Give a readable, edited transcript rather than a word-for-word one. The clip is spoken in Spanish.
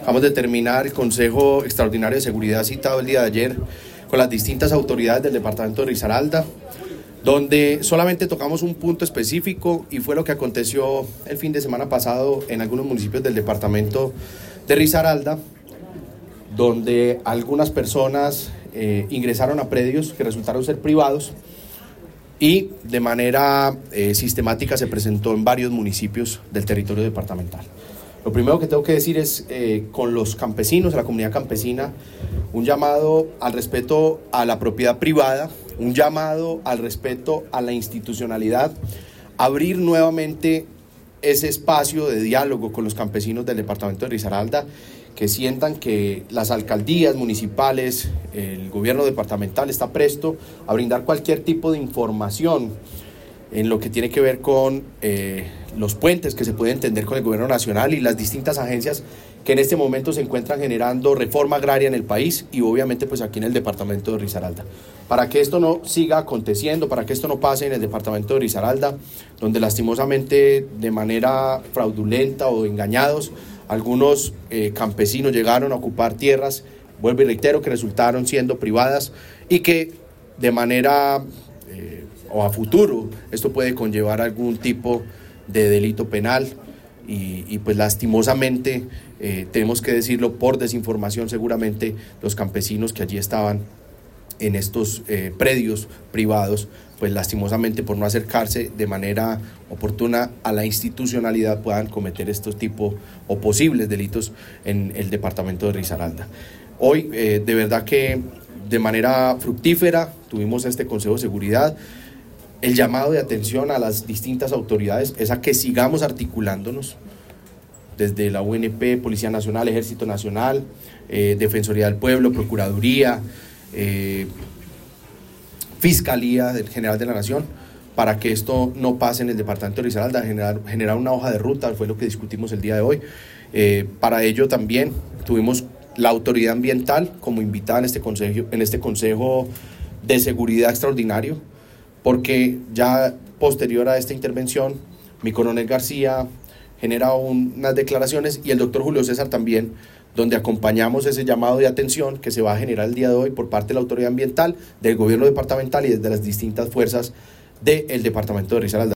Acabamos de terminar el Consejo Extraordinario de Seguridad citado el día de ayer con las distintas autoridades del departamento de Risaralda, donde solamente tocamos un punto específico y fue lo que aconteció el fin de semana pasado en algunos municipios del departamento de Risaralda, donde algunas personas ingresaron a predios que resultaron ser privados y de manera sistemática se presentó en varios municipios del territorio departamental. Lo primero que tengo que decir es, con los campesinos, a la comunidad campesina, un llamado al respeto a la propiedad privada, un llamado al respeto a la institucionalidad, abrir nuevamente ese espacio de diálogo con los campesinos del departamento de Risaralda, que sientan que las alcaldías municipales, el gobierno departamental está presto a brindar cualquier tipo de información en lo que tiene que ver con los puentes que se pueden tender con el gobierno nacional y las distintas agencias que en este momento se encuentran generando reforma agraria en el país y obviamente pues aquí en el departamento de Risaralda. Para que esto no siga aconteciendo, para que esto no pase en el departamento de Risaralda, donde lastimosamente de manera fraudulenta o engañados, algunos campesinos llegaron a ocupar tierras, vuelvo y reitero, que resultaron siendo privadas y que de manera o a futuro esto puede conllevar algún tipo de delito penal y pues lastimosamente tenemos que decirlo, por desinformación seguramente los campesinos que allí estaban en estos predios privados, pues lastimosamente por no acercarse de manera oportuna a la institucionalidad puedan cometer estos tipos o posibles delitos en el departamento de Risaralda. Hoy de verdad que de manera fructífera tuvimos este Consejo de Seguridad. El llamado de atención a las distintas autoridades es a que sigamos articulándonos desde la UNP, Policía Nacional, Ejército Nacional, Defensoría del Pueblo, Procuraduría, Fiscalía General de la Nación, para que esto no pase en el departamento de Risaralda, generar una hoja de ruta, fue lo que discutimos el día de hoy. Para ello también tuvimos la autoridad ambiental como invitada en este consejo de seguridad extraordinario, porque ya posterior a esta intervención, mi coronel García genera unas declaraciones y el doctor Julio César también, donde acompañamos ese llamado de atención que se va a generar el día de hoy por parte de la autoridad ambiental, del gobierno departamental y desde las distintas fuerzas del departamento de Risaralda.